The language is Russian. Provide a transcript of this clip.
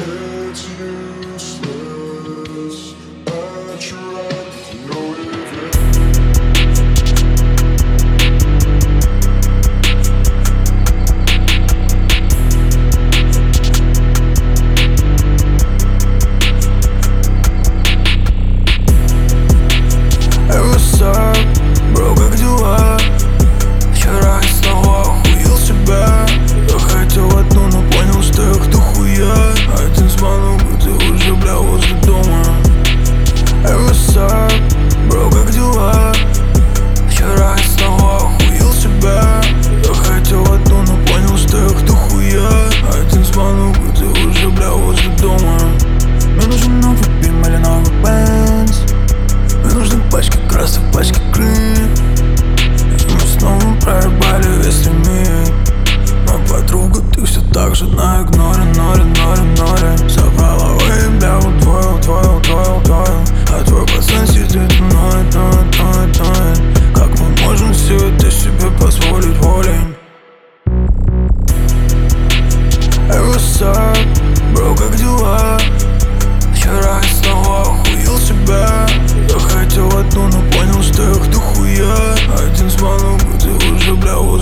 It's useless. I tried to know it. Бро, как дела? Вчера я снова охуел себя. Я хотел одну, но понял, что я кто хуя. Один звонок, и ты уже, бля, возле дома. Бро, как дела? Вчера я снова охуел себя. Я хотел одну, но понял, что я кто хуя. Один звонок, и ты уже, бля, возле дома. Мне нужен новый бим или новый бенз. Мне нужны пачки красок, пачки клин. И мы снова проебали весь лимит. Но подруга, ты все так же на игноре, норе. Забрала эй, бля, удвоил. А твой пацан сидит и ноет. Как мы можем все это себе позволить волей? Бро, как дела? Вчера я снова охуел себя. Я хотел одну, но понял, что я кто хуя. Один звонок, и ты уже, бля,